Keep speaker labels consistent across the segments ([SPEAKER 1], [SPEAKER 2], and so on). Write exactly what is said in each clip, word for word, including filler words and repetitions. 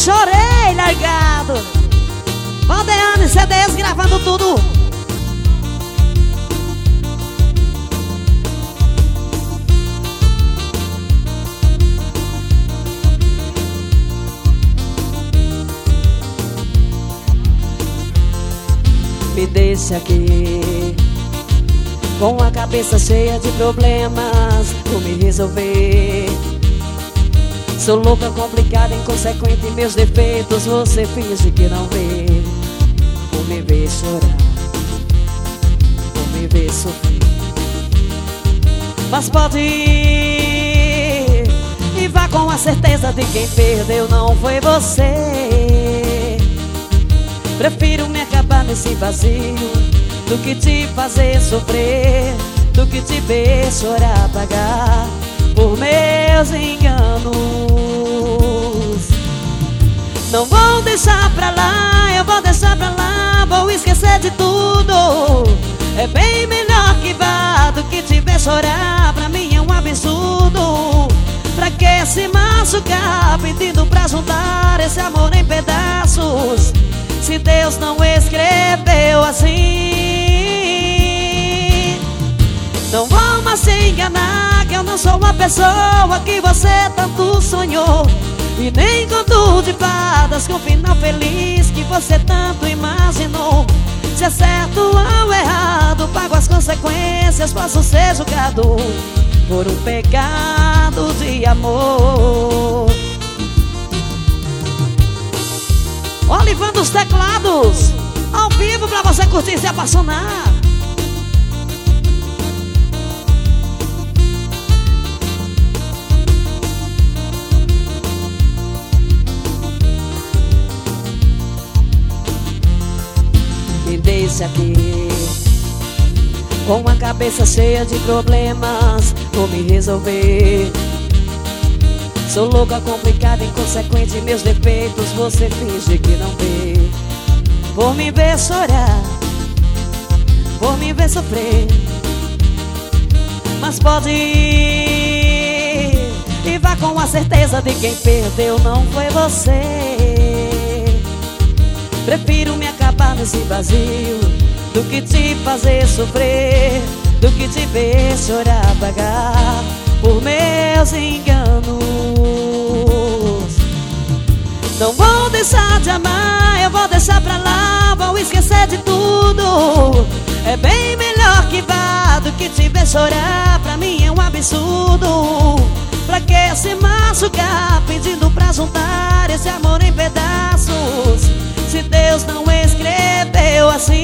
[SPEAKER 1] chorei largado. Valdeano e C Ds gravando tudo. Me deixa aqui com a cabeça cheia de problemas por me resolver. Sou louca, complicada, inconsequente em meus defeitos. Você finge que não vê. Por me ver chorar, por me ver sofrer. Mas pode ir e vá com a certeza de quem perdeu não foi você. Prefiro me acabar nesse vazio do que te fazer sofrer, do que te ver chorar, pagar por meus enganos. Não vou deixar pra lá, eu vou deixar pra lá, vou esquecer de tudo. É bem melhor que vá do que te ver chorar, pra mim é um absurdo. Pra que se machucar pedindo pra juntar esse amor em pedaços, se Deus não escreveu assim? Não vou mais se enganar, que eu não sou a pessoa que você tanto sonhou, e nem conto de fadas com final feliz que você tanto imaginou. Se é certo ou errado, pago as consequências, posso ser julgado por um pecado de amor. Olivando os teclados, ao vivo pra você curtir e se apaixonar. Me deixa aqui com a cabeça cheia de problemas por me resolver. Sou louca, complicada, inconsequente em meus defeitos. Você finge que não vê. Por me ver chorar, por me ver sofrer. Mas pode ir e vá com a certeza de quem perdeu não foi você. Prefiro me acabar nesse vazio do que te fazer sofrer, do que te ver chorar, pagar por meus enganos. Não vou deixar de amar, eu vou deixar pra lá, vou esquecer de tudo. É bem melhor que vá do que te ver chorar, pra mim é um absurdo. Pra que se machucar pedindo pra juntar esse amor em pedaços, se Deus não escreveu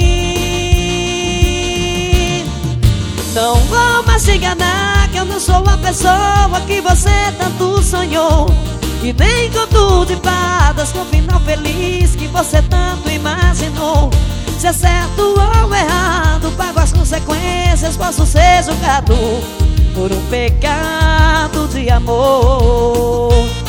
[SPEAKER 1] assim? Não vou mais te enganar, que eu não sou a pessoa que você tanto sonhou, e nem conto de fadas com final feliz que você tanto imaginou. Se é certo ou errado, pago as consequências, posso ser julgado por um pecado de amor.